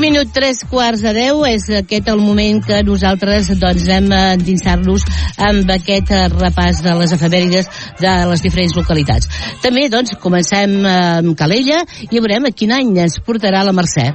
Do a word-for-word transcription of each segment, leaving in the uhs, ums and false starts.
minut, tres quarts de deu, és aquest el moment que nosaltres doncs hem endinsar-nos amb aquest repàs de les efemèrides de les diferents localitats. També doncs comencem amb Calella i veurem a quin any ens portarà la Mercè.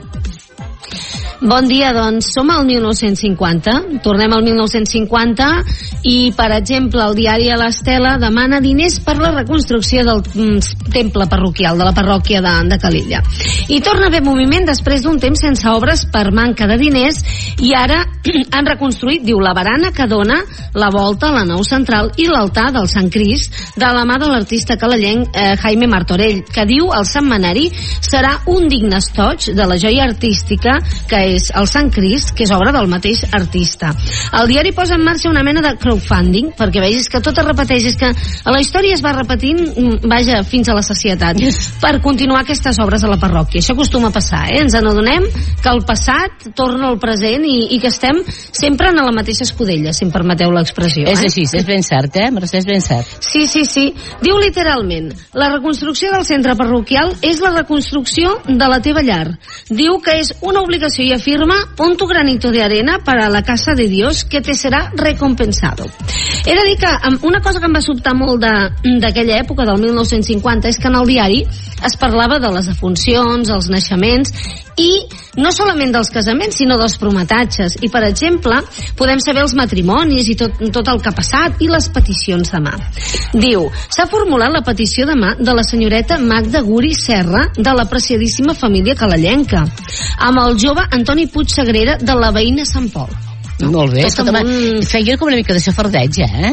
Bon dia, doncs som al mil nou-cents cinquanta, tornem al mil nou-cents cinquanta i, per exemple, el diari a l'Estela demana diners per la reconstrucció del mm, temple parroquial, de la parròquia de, de Calella. I torna a haver moviment després d'un temps sense obres per manca de diners i ara han reconstruït, diu, la barana que dona la volta a la nau central i l'altar del Sant Crist de la mà de l'artista calellenc eh, Jaime Martorell, que diu el setmanari serà un digne estoig de la joia artística que és el Sant Crist, que és obra del mateix artista. El diari posa en marxa una mena de crowdfunding, perquè vegis que tot es repeteix, és que a la història es va repetint, vaja, fins a la sacietat, per continuar aquestes obres a la parròquia. Això acostuma a passar, eh? Ens n'adonem que el passat torna al present i, i que estem sempre en la mateixa escudella, si em permeteu l'expressió. Eh? És així, és ben cert, eh? Mercè, és ben cert. Sí, sí, sí. Diu literalment, la reconstrucció del centre parroquial és la reconstrucció de la teva llar. Diu que és una obligació i afirma, pon tu granito de arena para la casa de Dios que te serà recompensado. He de dir que una cosa que em va sobtar molt d'aquella època, del mil nou-cents cinquanta, és que en el diari es parlava de les defuncions, els naixements i no solament dels casaments, sinó dels prometatges. I, per exemple, podem saber els matrimonis i tot, tot el que ha passat i les peticions de mà. Diu, s'ha formulat la petició de mà de la senyoreta Magda Guri Serra de l'apreciadíssima família calellenca, amb el jove Antoni Puig Sagrera de la veïna Sant Pol. No? Molt bé, escolta, un... feia com una mica de xafardeig, eh?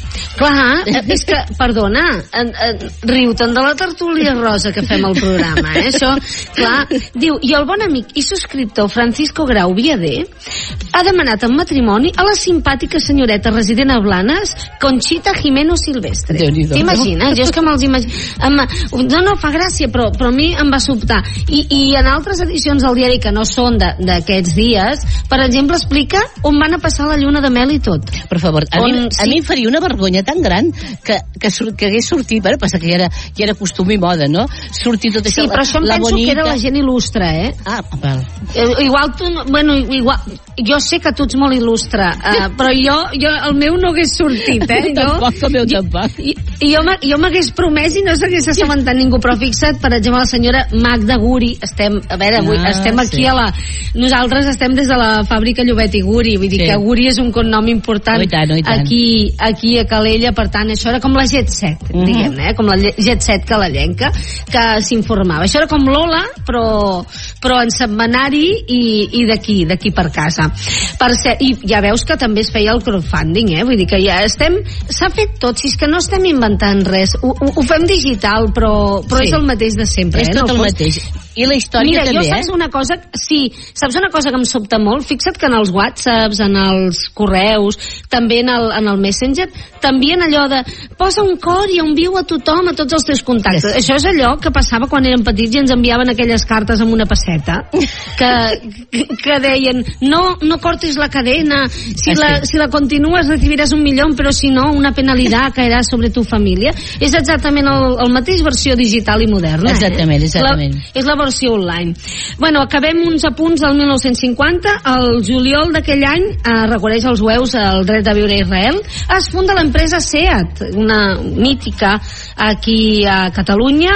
Clar, és que, perdona, en, en, riu-te'n de la tertúlia rosa que fem al programa, eh? Això, clar, diu, i el bon amic i subscriptor Francisco Grau Viader ha demanat en matrimoni a la simpàtica senyoreta resident a Blanes, Conchita Jimeno Silvestre. T'imagines? Jo és que me'ls imagino. No, no, fa gràcia, però, però a mi em va sobtar. I, i en altres edicions del diari que no són d'aquests dies, per exemple, explica on van a passar la lluna de mel i tot. Per favor, a, on, mi, a sí? mi faria una vergonya tan gran que, que, que hagués sortit, bueno, passa que ja era, ja era costum i moda, no? Sortir tot això, sí, però això em la penso bonita... que era la gent il·lustre, eh? Ah, val. Igual tu, bueno, igual, jo sé que tu ets molt il·lustre, uh, però jo, jo, el meu no hagués sortit, eh? Jo, tampoc, el meu tampoc. I, i jo, jo m'hagués promès i no s'hagués assabentat ningú, però fixa't, per exemple, la senyora Magda Guri, estem, a veure, avui, ah, estem aquí sí. a la... Nosaltres estem des de la fàbrica Llobet i Guri, vull dir sí. que Guri és un cognom important oh, i tant, oh, i tant. Aquí, aquí a Calella, per tant, això era com la Jet Set, uh-huh. diguem, eh? Com la Jet Set calellenca, que s'informava. Això era com Lola, però, però en setmanari i, i d'aquí, d'aquí per casa. Per ser, i ja veus que també es feia el crowdfunding, eh? Vull dir que ja estem... S'ha fet tot, si és que no estem inventant res. Ho, ho, ho fem digital, però, però sí. és el mateix de sempre, és eh? tot no, el mateix. I la història Mira, també, jo saps eh? una cosa... Sí, saps una cosa que em sobta molt? Fixa't que en els whatsapps, en els correus, també en el, en el Messenger, també en allò de posa un cor i envia a tothom, a tots els teus contactes. Yes. Això és allò que passava quan érem petits i ens enviaven aquelles cartes amb una pesseta que, que, que deien no, no cortis la cadena, si la, si la continues recibiràs un milió, però si no, una penalitat caerà sobre tu família. És exactament el, el mateix versió digital i moderna. Exactament, eh? exactament. La, és la versió online. Bueno, acabem uns apunts del mil nou-cents cinquanta. El juliol d'aquell any, eh, reconeix els jueus el dret a viure a Israel, es funda l'empresa SEAT, una mítica aquí a Catalunya.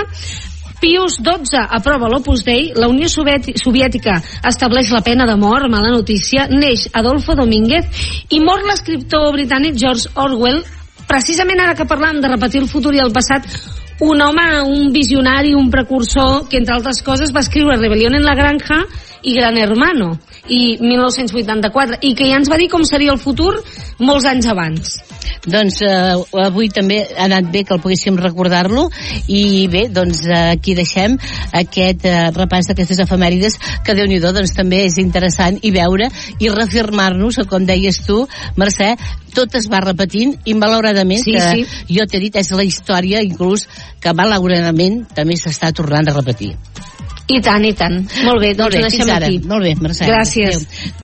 Pius dotze aprova l'Opus Dei, la Unió Soviètica estableix la pena de mort, mala notícia, neix Adolfo Domínguez i mor l'escriptor britànic George Orwell, precisament ara que parlàvem de repetir el futur i el passat, un home, un visionari, un precursor que, entre altres coses, va escriure Rebelión en la Granja i Gran Hermano, i mil nou-cents vuitanta-quatre, i que ja ens va dir com seria el futur molts anys abans. Doncs eh, avui també ha anat bé que el poguéssim recordar-lo i bé, doncs eh, aquí deixem aquest eh, repàs d'aquestes efemèrides que Déu-n'hi-do, doncs també és interessant i veure i reafirmar-nos, com deies tu, Mercè, tot es va repetint i malauradament, sí, que sí. jo t'he dit, és la història inclús que malauradament també s'està tornant a repetir. I tant, i tant. Molt bé, doncs ho deixem aquí. Molt bé, Mercè. Gràcies. Adéu.